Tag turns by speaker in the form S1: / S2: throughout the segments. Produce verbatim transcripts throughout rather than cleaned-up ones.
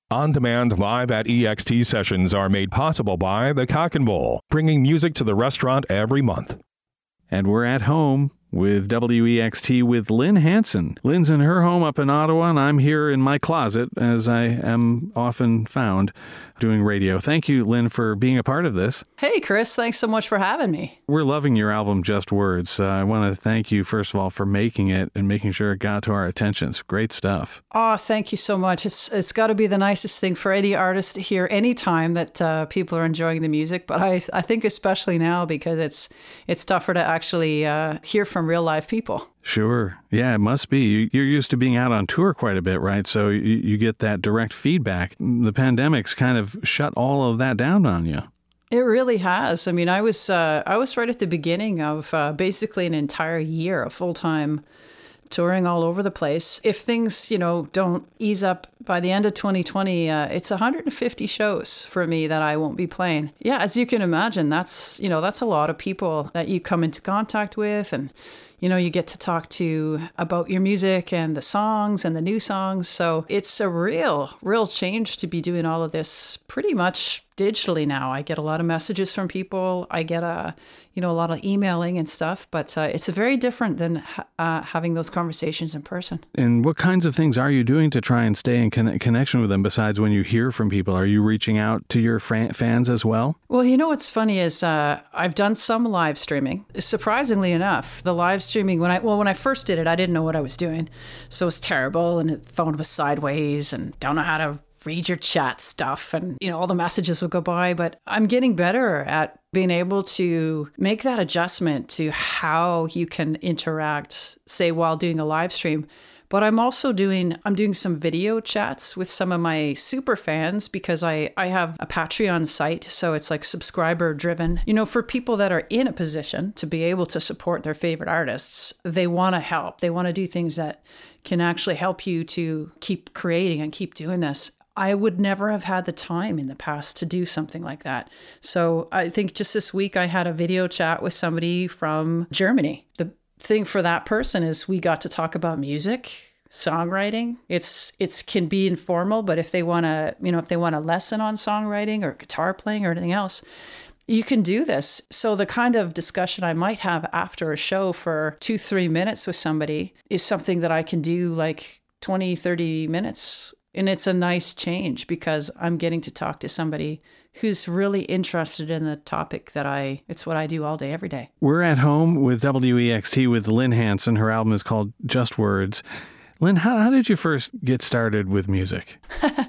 S1: On-demand Live at E X T sessions are made possible by the Cock and Bull, bringing music to the restaurant every month.
S2: And we're at home with W E X T with Lynn Hanson. Lynn's in her home up in Ottawa, and I'm here in my closet, as I am often found, doing radio. Thank you, Lynn, for being a part of this.
S3: Hey, Chris. Thanks so much for having me.
S2: We're loving your album, Just Words. Uh, I want to thank you, first of all, for making it and making sure it got to our attention. It's great stuff.
S3: Oh, thank you so much. It's It's got to be the nicest thing for any artist to hear anytime that uh, people are enjoying the music. But I, I think especially now because it's it's tougher to actually uh, hear from real live people.
S2: Sure. Yeah, it must be. You- You're used to being out on tour quite a bit, right? So you, you get that direct feedback. The pandemic's kind of shut all of that down on you.
S3: It really has. I mean, I was uh, I was right at the beginning of uh, basically an entire year of full time touring all over the place. If things, you know, don't ease up by the end of twenty twenty, uh, it's one hundred fifty shows for me that I won't be playing. Yeah, as you can imagine, that's, you know, that's a lot of people that you come into contact with, and you know, you get to talk to about your music and the songs and the new songs. So it's a real, real change to be doing all of this pretty much digitally now. I get a lot of messages from people. I get a, you know, a lot of emailing and stuff, but uh, it's very different than uh, having those conversations in person.
S2: And what kinds of things are you doing to try and stay in con- connection with them besides when you hear from people? Are you reaching out to your fran- fans as well?
S3: Well, you know what's funny is uh, I've done some live streaming. Surprisingly enough, the live streaming, when I well, when I first did it, I didn't know what I was doing. So it was terrible, and the phone was sideways, and don't know how to read your chat stuff, and you know all the messages would go by. But I'm getting better at being able to make that adjustment to how you can interact, say, while doing a live stream. But I'm also doing, I'm doing some video chats with some of my super fans because I, I have a Patreon site. So it's like subscriber driven. You know, for people that are in a position to be able to support their favorite artists, they want to help. They want to do things that can actually help you to keep creating and keep doing this. I would never have had the time in the past to do something like that. So I think just this week I had a video chat with somebody from Germany. The thing for that person is we got to talk about music, songwriting. It's it's can be informal, but if they want to, you know, if they want a lesson on songwriting or guitar playing or anything else, you can do this. So the kind of discussion I might have after a show for two, three minutes with somebody is something that I can do like twenty, thirty minutes. And it's a nice change because I'm getting to talk to somebody who's really interested in the topic that I, it's what I do all day, every day.
S2: We're at home with W E X T with Lynn Hanson. Her album is called Just Words. Lynn, how, how did you first get started with music?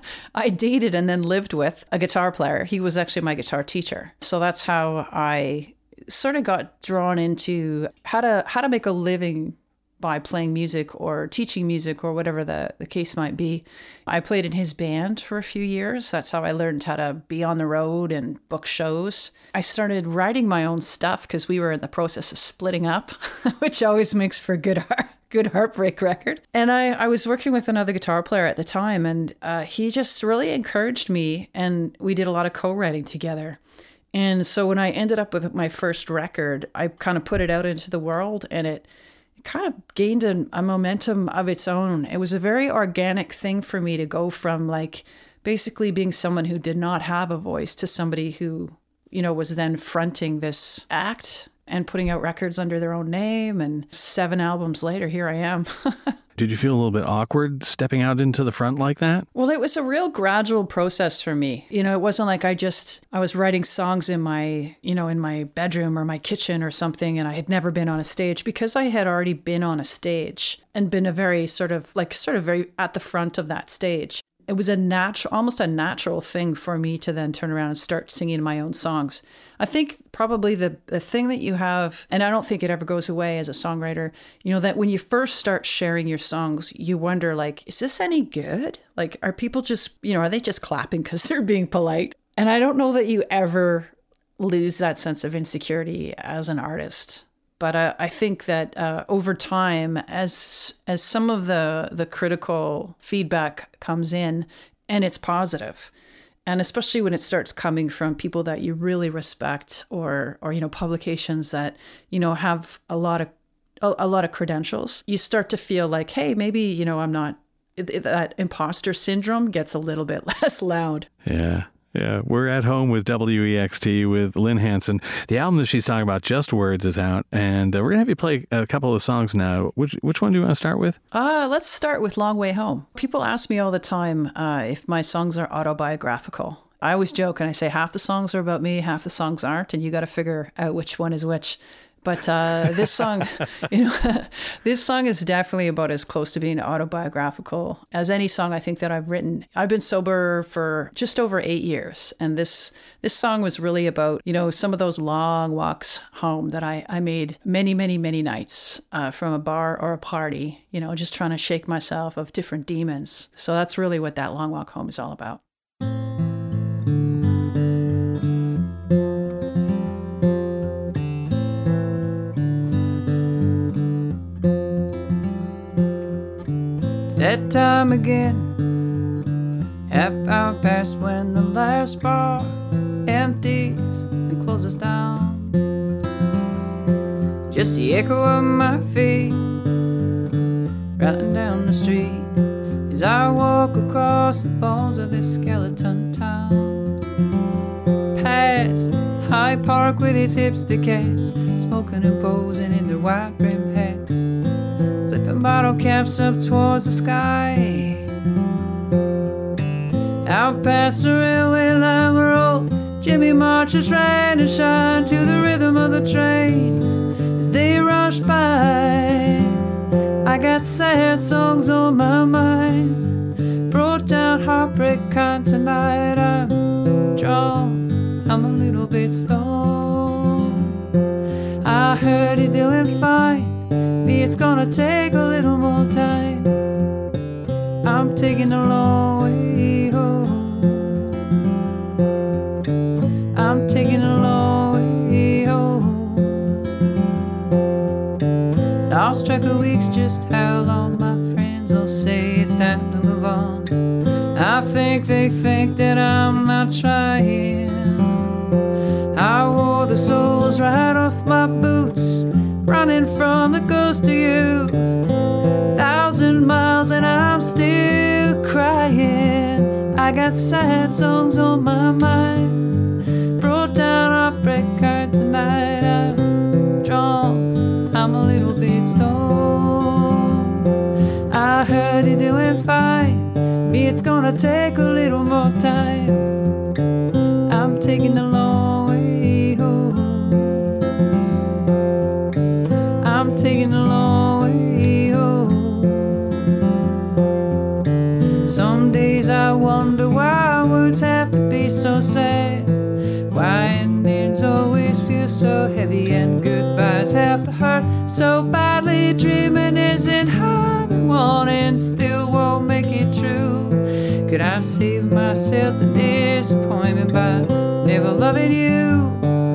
S3: I dated and then lived with a guitar player. He was actually my guitar teacher. So that's how I sort of got drawn into how to how to make a living by playing music or teaching music or whatever the, the case might be. I played in his band for a few years. That's how I learned how to be on the road and book shows. I started writing my own stuff because we were in the process of splitting up, which always makes for a good heart. Good heartbreak record. And I, I was working with another guitar player at the time, and uh, he just really encouraged me, and we did a lot of co-writing together. And so when I ended up with my first record, I kind of put it out into the world, and it kind of gained a, a momentum of its own. It was a very organic thing for me to go from like basically being someone who did not have a voice to somebody who, you know, was then fronting this act and putting out records under their own name. And seven albums later, here I am.
S2: Did you feel a little bit awkward stepping out into the front like that?
S3: Well, it was a real gradual process for me. You know, it wasn't like I just, I was writing songs in my, you know, in my bedroom or my kitchen or something, and I had never been on a stage because I had already been on a stage and been a very sort of like, sort of very at the front of that stage. It was a natural, almost a natural thing for me to then turn around and start singing my own songs. I think probably the, the thing that you have, and I don't think it ever goes away as a songwriter, you know, that when you first start sharing your songs, you wonder like, is this any good? Like, are people just, you know, are they just clapping because they're being polite? And I don't know that you ever lose that sense of insecurity as an artist. But uh, I think that uh, over time, as as some of the, the critical feedback comes in, and it's positive, and especially when it starts coming from people that you really respect, or or you know publications that you know have a lot of a, a lot of credentials, you start to feel like, hey, maybe you know I'm not it, it, that imposter syndrome gets a little bit less loud.
S2: Yeah. Yeah, we're at home with W E X T with Lynn Hanson. The album that she's talking about, Just Words, is out, and uh, we're going to have you play a couple of songs now. Which which one do you want to start with?
S3: Uh, let's start with Long Way Home. People ask me all the time uh, if my songs are autobiographical. I always joke and I say half the songs are about me, half the songs aren't, and you got to figure out which one is which. But uh, this song, you know, this song is definitely about as close to being autobiographical as any song I think that I've written. I've been sober for just over eight years. And this this song was really about, you know, some of those long walks home that I, I made many, many, many nights uh, from a bar or a party, you know, just trying to shake myself of different demons. So that's really what that long walk home is all about. That time again, half hour past when the last bar empties and closes down. Just the echo of my feet rattling down the street as I walk across the bones of this skeleton town. Past Hyde Park with its hipster cats, smoking and posing in their white brim hats, flipping bottle caps up towards the sky. Out past the railway line where old Jimmy marches rain and shine to the rhythm of the trains as they rush by. I got sad songs on my mind, brought down heartbreak kind tonight. I'm drunk, I'm a little bit stoned. I heard you're doing fine, it's gonna take a little more time. I'm taking a long way home. I'm taking a long way home. Lost track of weeks, just how long my friends will say it's time to move on. I think they think that I'm not trying. I wore the soles right off my boots, running from the ghost of you. Thousand miles and I'm still crying. I got sad songs on my mind, brought down heartbreak kind tonight. I'm drunk, I'm a little bit stoned. I heard you're doing fine, me it's gonna take a little more time. I'm taking the long way home. I'm taking a long way home. Some days I wonder why words have to be so sad, why endings always feel so heavy and goodbyes have to hurt so badly. Dreaming isn't hard and wanting still won't make it true. Could I save myself the disappointment by never loving you?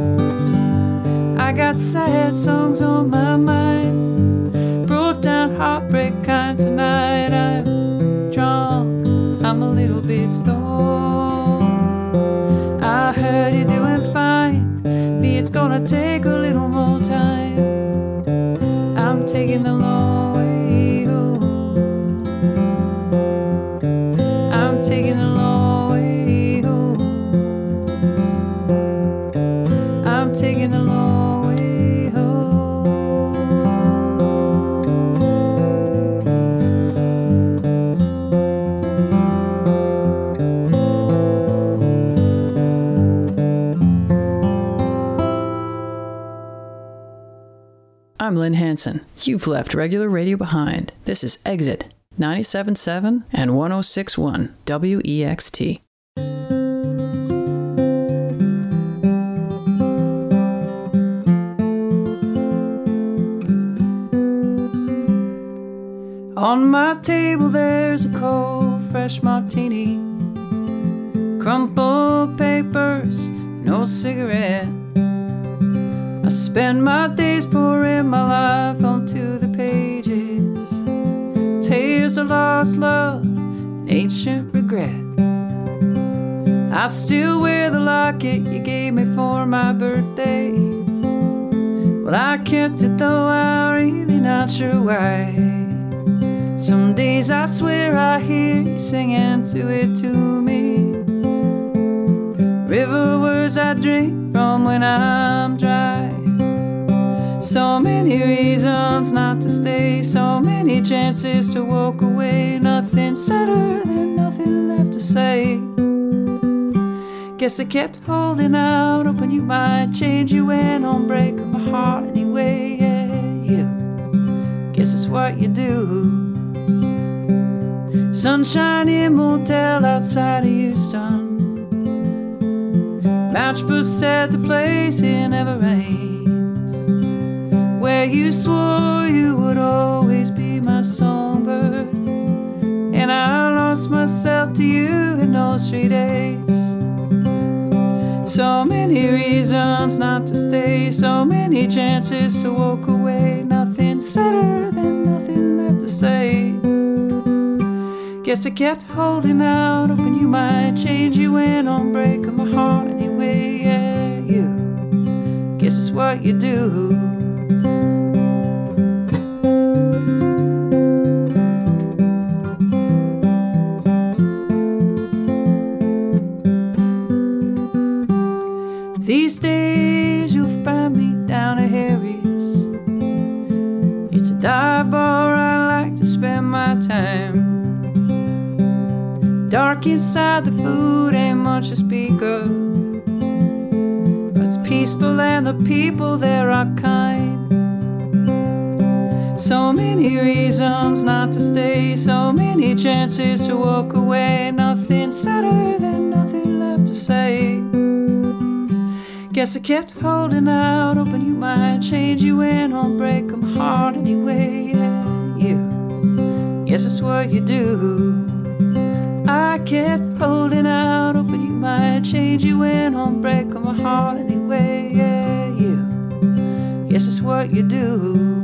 S3: I got sad songs on my mind, brought down heartbreak kind tonight. I'm drunk, I'm a little bit stoned. I heard you're doing fine, me it's gonna take a little more time. I'm taking the long way home. I'm taking the long way home. I'm taking the long I'm Lynn Hanson. You've left regular radio behind. This is Exit ninety-seven point seven and one oh six point one W E X T. On my table there's a cold, fresh martini, crumpled papers, no cigarette. I spend my days pouring my life onto the pages, tales of lost love and ancient regret. I still wear the locket you gave me for my birthday. Well, I kept it though I'm really not sure why. Some days I swear I hear you singing to it to me. River words I drink from when I'm dry. So many reasons not to stay, so many chances to walk away. Nothing sadder than nothing left to say. Guess I kept holding out, hoping you might change. You went on breaking my heart anyway. Yeah, you. Guess it's what you do. Sunshine in motel outside of Houston. Matchbook said the place here never rains. Where you swore you would always be my songbird. And I lost myself to you in those three days. So many reasons not to stay, so many chances to walk away. Nothing sadder than nothing left to say. Guess I kept holding out, hoping you might change. You went on breaking my heart anyway. Yeah, you. Guess it's what you do. These days you'll find me down at Harry's. It's a dive bar I like to spend my time. Dark inside, the food ain't much to speak of, but it's peaceful and the people there are kind. So many reasons not to stay, so many chances to walk away. Nothing sadder than nothing left to say. Guess I kept holding out, hoping you might change. You went on breaking my heart anyway. Yeah, you. Guess it's what you do. I kept holding out, hoping you might change. You went on breaking my heart anyway. Yeah, you. Guess it's what you do.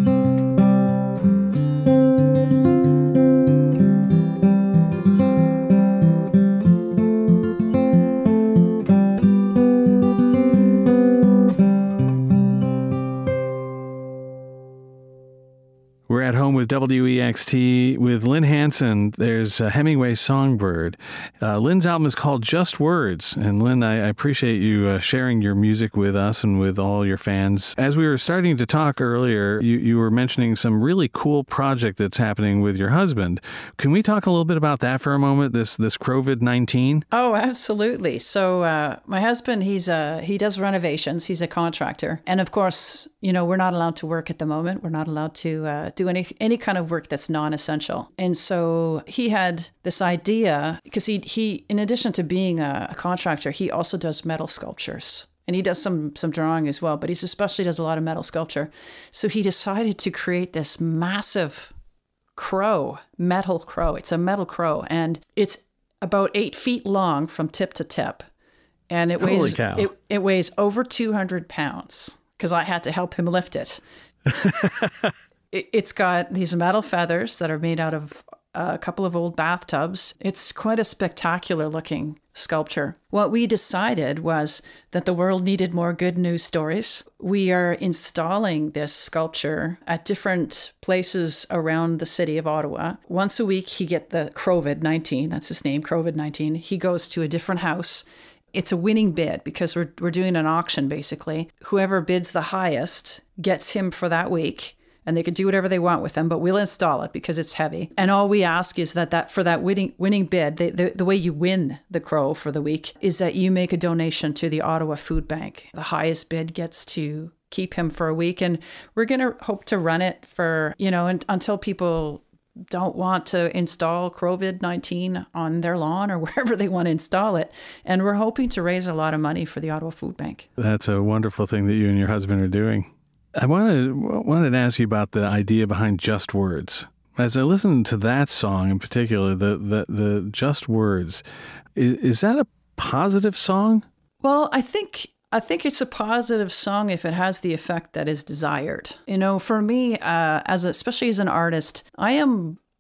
S2: We're at home with W E X T with Lynn Hanson. There's uh, Hemingway's Songbird. Uh, Lynn's album is called Just Words. And Lynn, I, I appreciate you uh, sharing your music with us and with all your fans. As we were starting to talk earlier, you, you were mentioning some really cool project that's happening with your husband. Can we talk a little bit about that for a moment, this this COVID nineteen?
S3: Oh, absolutely. So uh, my husband, he's uh, he does renovations. He's a contractor. And of course, you know, we're not allowed to work at the moment. We're not allowed to uh, do any any kind of work that's non-essential. And so he had this idea, because he, he in addition to being a, a contractor, he also does metal sculptures. And he does some some drawing as well, but he's especially does a lot of metal sculpture. So he decided to create this massive crow, metal crow. It's a metal crow, and it's about eight feet long from tip to tip. And it weighs,
S2: Holy cow.
S3: It, it weighs over two hundred pounds, because I had to help him lift it. it. It's got these metal feathers that are made out of a couple of old bathtubs. It's quite a spectacular looking sculpture. What we decided was that the world needed more good news stories. We are installing this sculpture at different places around the city of Ottawa. Once a week, he gets the COVID nineteen, that's his name, COVID nineteen. He goes to a different house. It's a winning bid, because we're we're doing an auction, basically. Whoever bids the highest gets him for that week. And they could do whatever they want with them, but we'll install it because it's heavy. And all we ask is that, that for that winning winning bid, the, the, the way you win the crow for the week is that you make a donation to the Ottawa Food Bank. The highest bid gets to keep him for a week. And we're going to hope to run it for, you know, and, until people don't want to install COVID nineteen on their lawn or wherever they want to install it. And we're hoping to raise a lot of money for the Ottawa Food Bank.
S2: That's a wonderful thing that you and your husband are doing. I wanted, wanted to ask you about the idea behind Just Words. As I listened to that song in particular, the the, the Just Words, is, is that a positive song?
S3: Well, I think I think it's a positive song if it has the effect that is desired. You know, for me, uh, as a, especially as an artist, I am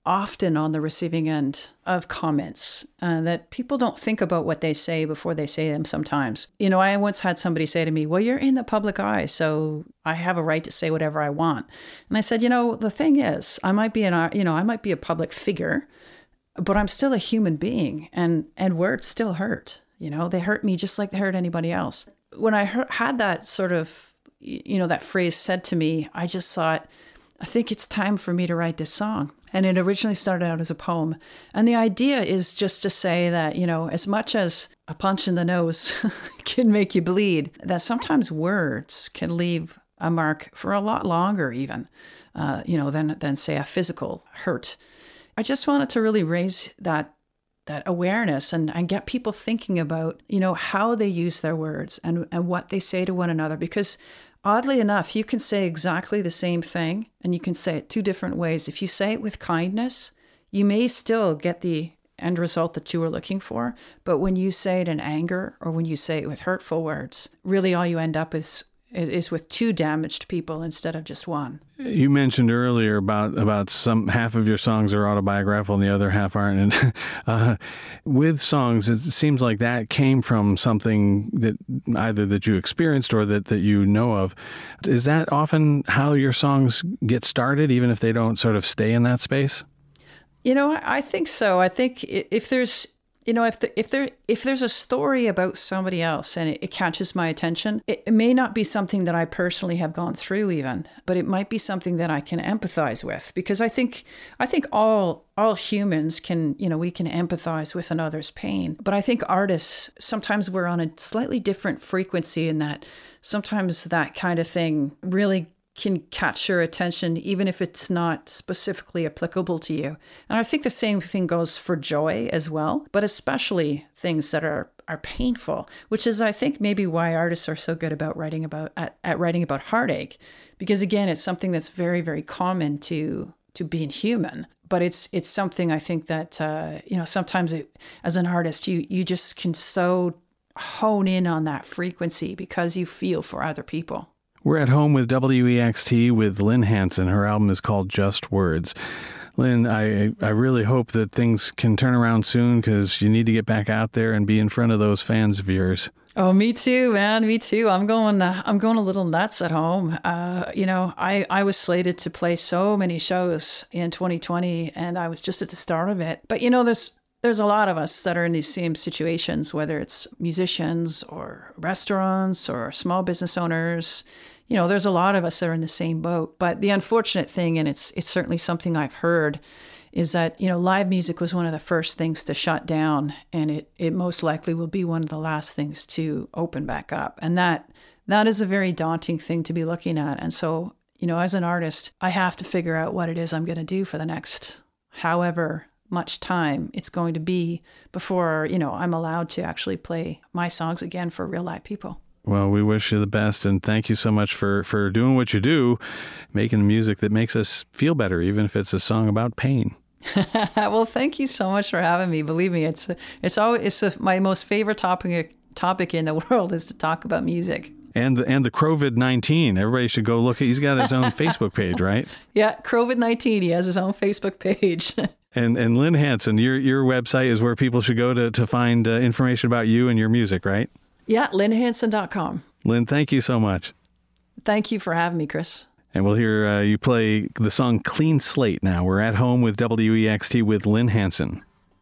S3: often on the receiving end of comments uh, that people don't think about what they say before they say them sometimes. You know, I once had somebody say to me, well, you're in the public eye, so I have a right to say whatever I want. And I said, you know, the thing is, I might be an, you know, I might be a public figure, but I'm still a human being, and, and words still hurt. You know, they hurt me just like they hurt anybody else. When I heard, had that sort of, you know, that phrase said to me, I just thought, I think it's time for me to write this song. And it originally started out as a poem. And the idea is just to say that, you know, as much as a punch in the nose can make you bleed, that sometimes words can leave a mark for a lot longer even, uh, you know, than, than say a physical hurt. I just wanted to really raise that that awareness and, and get people thinking about, you know, how they use their words and, and what they say to one another. Because oddly enough, you can say exactly the same thing and you can say it two different ways. If you say it with kindness, you may still get the end result that you were looking for. But when you say it in anger or when you say it with hurtful words, really all you end up is is with two damaged people instead of just one.
S2: You mentioned earlier about, about some half of your songs are autobiographical and the other half aren't. And uh, with songs, it seems like that came from something that either that you experienced or that, that you know of. Is that often how your songs get started, even if they don't sort of stay in that space?
S3: You know, I, I think so. I think if there's You know, if the, if there if there's a story about somebody else and it, it catches my attention, it, it may not be something that I personally have gone through even, but it might be something that I can empathize with, because I think I think all all humans can, you know, we can empathize with another's pain. But I think artists, sometimes we're on a slightly different frequency in that sometimes that kind of thing really can catch your attention, even if it's not specifically applicable to you. And I think the same thing goes for joy as well, but especially things that are are painful, which is, I think, maybe why artists are so good about writing about at, at writing about heartache, because again, it's something that's very, very common to to being human. But it's it's something I think that uh, you know, sometimes it, as an artist, you you just can so hone in on that frequency because you feel for other people.
S2: We're at home with W E X T with Lynn Hanson. Her album is called Just Words. Lynn, I I really hope that things can turn around soon, because you need to get back out there and be in front of those fans of yours.
S3: Oh, me too, man. Me too. I'm going. Uh, I'm going a little nuts at home. Uh, you know, I, I was slated to play so many shows in twenty twenty, and I was just at the start of it. But you know, there's there's a lot of us that are in these same situations, whether it's musicians or restaurants or small business owners. You know, there's a lot of us that are in the same boat. But the unfortunate thing, and it's it's certainly something I've heard, is that, you know, live music was one of the first things to shut down, and it, it most likely will be one of the last things to open back up. And that that is a very daunting thing to be looking at. And so, you know, as an artist, I have to figure out what it is I'm going to do for the next however much time it's going to be before, you know, I'm allowed to actually play my songs again for real live people.
S2: Well, we wish you the best, and thank you so much for, for doing what you do, making music that makes us feel better, even if it's a song about pain.
S3: Well, thank you so much for having me. Believe me, it's it's always it's a, my most favorite topic topic in the world is to talk about music.
S2: And the and the COVID nineteen. Everybody should go look at. He's got his own Facebook page, right?
S3: Yeah, COVID nineteen. He has his own Facebook page.
S2: And and Lynn Hanson, your your website is where people should go to to find uh, information about you and your music, right?
S3: Yeah, lynn hanson dot com.
S2: Lynn, thank you so much.
S3: Thank you for having me, Chris.
S2: And we'll hear uh, you play the song Clean Slate now. We're at home with W E X T with Lynn Hanson.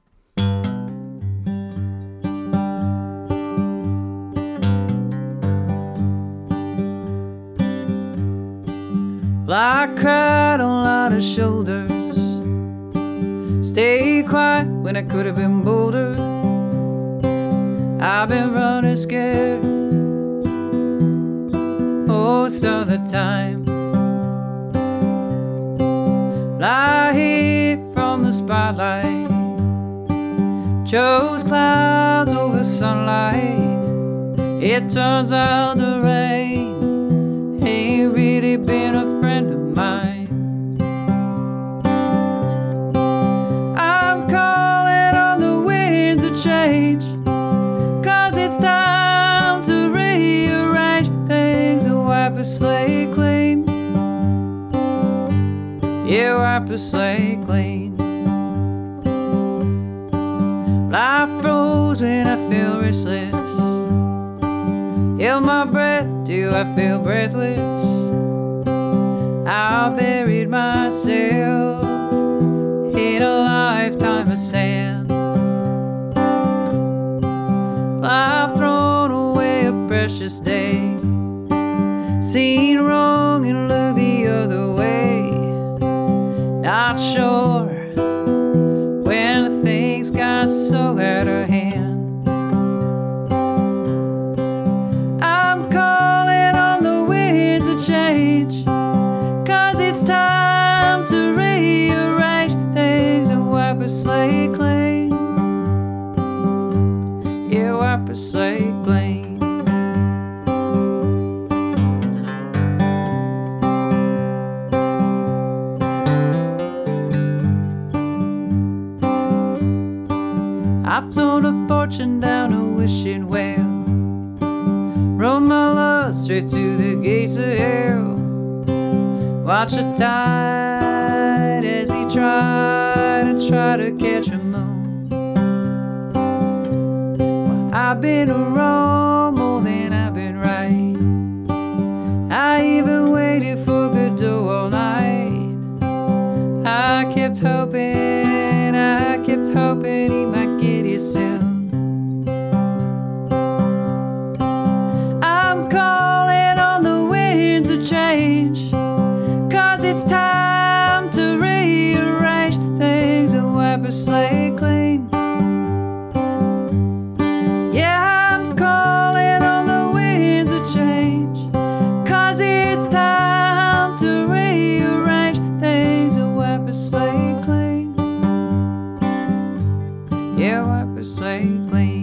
S3: Well, I cried on a lot of shoulders, stay quiet when I could have been bolder. I've been running scared most of the time. I hid from the spotlight, chose clouds over sunlight. It turns out the rain ain't really been a friend of mine. I'm calling on the wind to change, 'cause it's time to rearrange things and wipe a slate clean. Yeah, wipe a slate clean. I froze when I feel restless. Held my breath till I feel breathless. I buried myself in a lifetime of sand. I've thrown away a precious day, seen wrong and looked the other way. Not sure when things got so out of hand. I'm calling on the winds of change, 'cause it's time to rearrange things and wipe a slate clean. Yeah, wipe a slate clean. I've thrown a fortune down a wishing well, rode my love straight through the gates of hell. Watch the tide as he tried to try to catch a moon. Well, I've been wrong more than I've been right. I even waited for Godot all night. I kept hoping, I kept hoping he might get here soon. I'm calling on the winds of change, 'cause it's time to rearrange things and wipe a slate clean. Yeah, I'm calling on the winds of change, 'cause it's time to rearrange things and wipe a slate clean. Yeah, wipe a slate clean.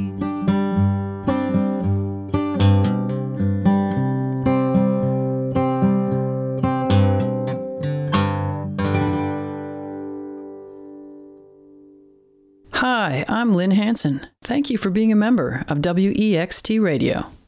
S3: Hi, I'm Lynn Hanson. Thank you for being a member of W E X T Radio.